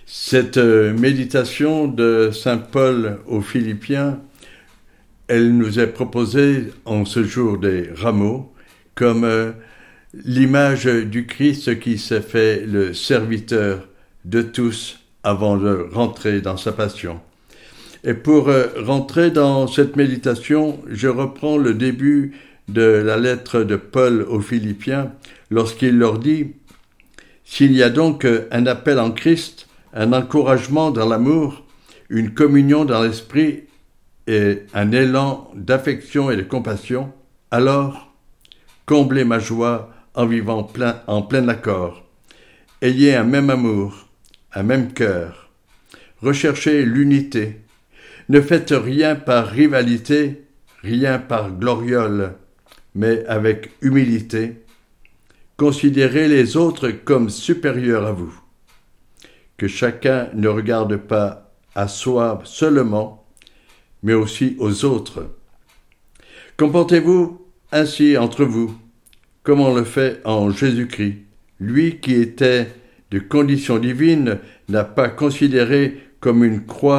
Cette méditation de saint Paul aux Philippiens, elle nous est proposée en ce jour des rameaux comme l'image du Christ qui s'est fait le serviteur de tous avant de rentrer dans sa passion. Et pour rentrer dans cette méditation, je reprends le début de la lettre de Paul aux Philippiens lorsqu'il leur dit « S'il y a donc un appel en Christ, un encouragement dans l'amour, une communion dans l'esprit et un élan d'affection et de compassion, alors comblez ma joie en vivant en plein accord. Ayez un même amour, un même cœur. Recherchez l'unité. Ne faites rien par rivalité, rien par gloriole, mais avec humilité. Considérez les autres comme supérieurs à vous. Que chacun ne regarde pas à soi seulement, mais aussi aux autres. Comportez-vous ainsi entre vous, comme on le fait en Jésus-Christ. Lui qui était de condition divine n'a pas considéré comme une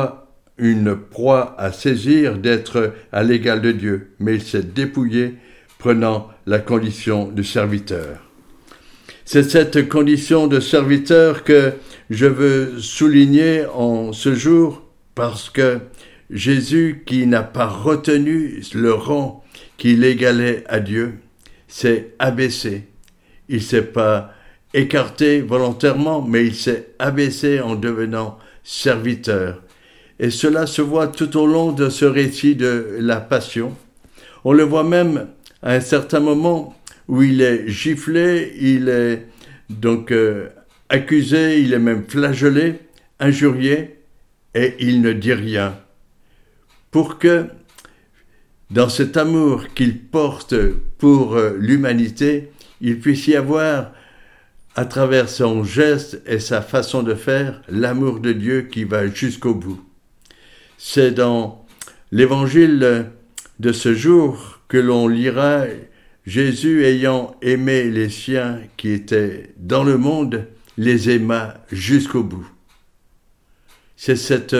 proie à saisir d'être à l'égal de Dieu, mais il s'est dépouillé, prenant la condition de serviteur. C'est cette condition de serviteur que je veux souligner en ce jour parce que Jésus, qui n'a pas retenu le rang qui l'égalait à Dieu, s'est abaissé. Il ne s'est pas écarté volontairement, mais il s'est abaissé en devenant serviteur. Et cela se voit tout au long de ce récit de la Passion. On le voit même à un certain moment où il est giflé, il est donc accusé, il est même flagellé, injurié, et il ne dit rien. Pour que, dans cet amour qu'il porte pour l'humanité, il puisse y avoir, à travers son geste et sa façon de faire, l'amour de Dieu qui va jusqu'au bout. C'est dans l'évangile de ce jour que l'on lira Jésus ayant aimé les siens qui étaient dans le monde, les aima jusqu'au bout. C'est cette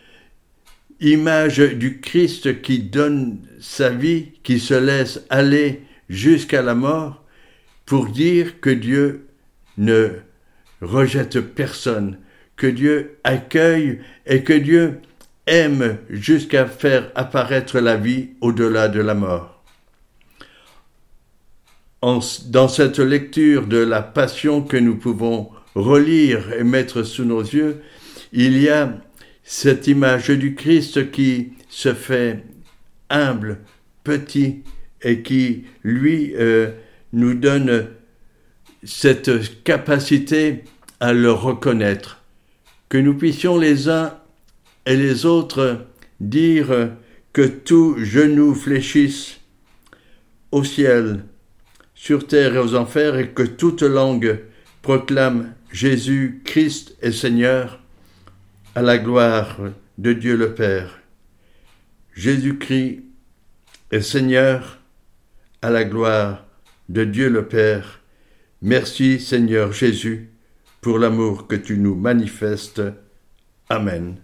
image du Christ qui donne sa vie, qui se laisse aller jusqu'à la mort pour dire que Dieu ne rejette personne, que Dieu accueille et que Dieu aime jusqu'à faire apparaître la vie au-delà de la mort. Dans cette lecture de la Passion que nous pouvons relire et mettre sous nos yeux, il y a cette image du Christ qui se fait humble, petit, et qui, lui, nous donne cette capacité à le reconnaître. Que nous puissions les uns et les autres dire que tout genou fléchisse au ciel, sur terre et aux enfers, et que toute langue proclame Jésus Christ est Seigneur, à la gloire de Dieu le Père. Jésus-Christ est Seigneur, à la gloire de Dieu le Père. Merci Seigneur Jésus pour l'amour que tu nous manifestes. Amen.